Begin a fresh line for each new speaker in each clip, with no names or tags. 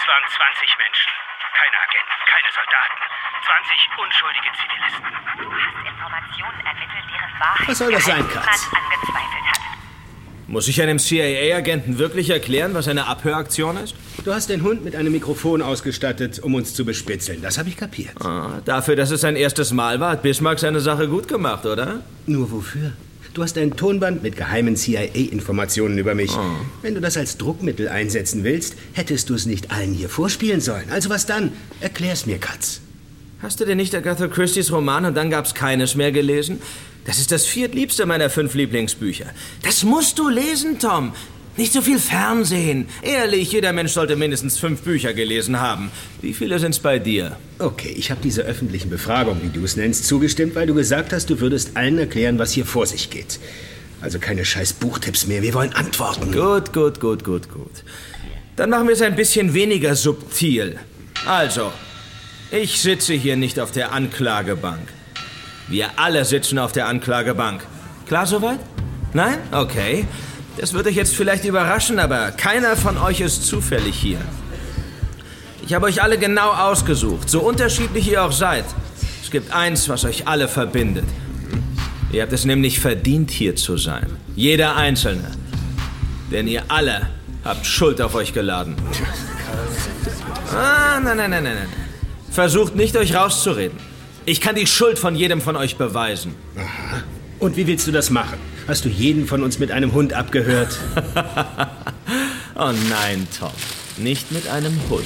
waren 20 Menschen. Keine Agenten, keine Soldaten. 20 unschuldige Zivilisten.
Du hast Informationen ermittelt, deren Wahrheit
Was soll das sein,
niemand
Katz?
angezweifelt hat.
Muss ich einem CIA-Agenten wirklich erklären, was eine Abhöraktion ist?
Du hast den Hund mit einem Mikrofon ausgestattet, um uns zu bespitzeln. Das habe ich kapiert.
Dafür, dass es sein erstes Mal war, hat Bismarck seine Sache gut gemacht, oder?
Nur wofür? Du hast ein Tonband mit geheimen CIA-Informationen über mich. Wenn du das als Druckmittel einsetzen willst, hättest du es nicht allen hier vorspielen sollen. Also was dann? Erklär's mir, Katz.
Hast du denn nicht Agatha Christie's Roman und dann gab's keines mehr gelesen? Das ist das viertliebste meiner 5 Lieblingsbücher. Das musst du lesen, Tom. Nicht so viel Fernsehen. Ehrlich, jeder Mensch sollte mindestens 5 Bücher gelesen haben. Wie viele sind's bei dir?
Okay, ich habe dieser öffentlichen Befragung, wie du es nennst, zugestimmt, weil du gesagt hast, du würdest allen erklären, was hier vor sich geht. Also keine scheiß Buchtipps mehr, wir wollen Antworten.
Gut. Dann machen wir es ein bisschen weniger subtil. Also, ich sitze hier nicht auf der Anklagebank. Wir alle sitzen auf der Anklagebank. Klar soweit? Nein? Okay. Das wird euch jetzt vielleicht überraschen, aber keiner von euch ist zufällig hier. Ich habe euch alle genau ausgesucht, so unterschiedlich ihr auch seid. Es gibt eins, was euch alle verbindet. Ihr habt es nämlich verdient, hier zu sein. Jeder Einzelne. Denn ihr alle habt Schuld auf euch geladen. Nein. Versucht nicht, euch rauszureden. Ich kann die Schuld von jedem von euch beweisen.
Aha. Und wie willst du das machen? Hast du jeden von uns mit einem Hund abgehört?
Oh nein, Tom. Nicht mit einem Hund.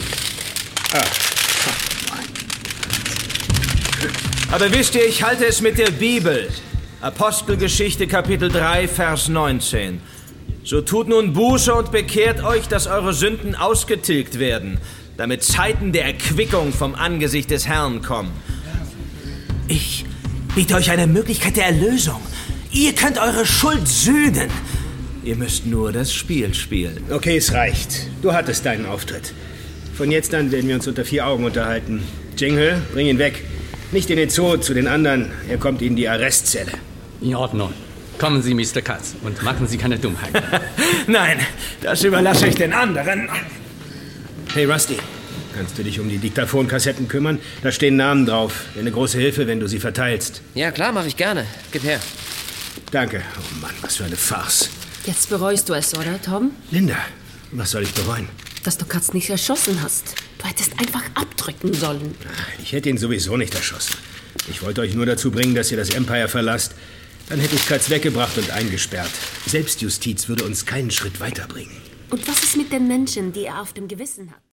Aber wisst ihr, ich halte es mit der Bibel. Apostelgeschichte Kapitel 3, Vers 19. So tut nun Buße und bekehrt euch, dass eure Sünden ausgetilgt werden, damit Zeiten der Erquickung vom Angesicht des Herrn kommen. Ich biete euch eine Möglichkeit der Erlösung. Ihr könnt eure Schuld sühnen. Ihr müsst nur das Spiel spielen.
Okay, es reicht. Du hattest deinen Auftritt. Von jetzt an werden wir uns unter 4 Augen unterhalten. Jingle, bring ihn weg. Nicht in den Zoo zu den anderen. Er kommt in die Arrestzelle.
In Ordnung. Kommen Sie, Mr. Katz, und machen Sie keine Dummheit.
Nein, das überlasse ich den anderen.
Hey, Rusty. Kannst du dich um die Diktaphonkassetten kümmern? Da stehen Namen drauf. Wäre eine große Hilfe, wenn du sie verteilst.
Ja, klar, mache ich gerne. Gib her.
Danke. Oh Mann, was für eine Farce.
Jetzt bereust du es, oder, Tom?
Linda, was soll ich bereuen?
Dass du Katz nicht erschossen hast. Du hättest einfach abdrücken sollen.
Ich hätte ihn sowieso nicht erschossen. Ich wollte euch nur dazu bringen, dass ihr das Empire verlasst. Dann hätte ich Katz weggebracht und eingesperrt. Selbstjustiz würde uns keinen Schritt weiterbringen.
Und was ist mit den Menschen, die er auf dem Gewissen hat?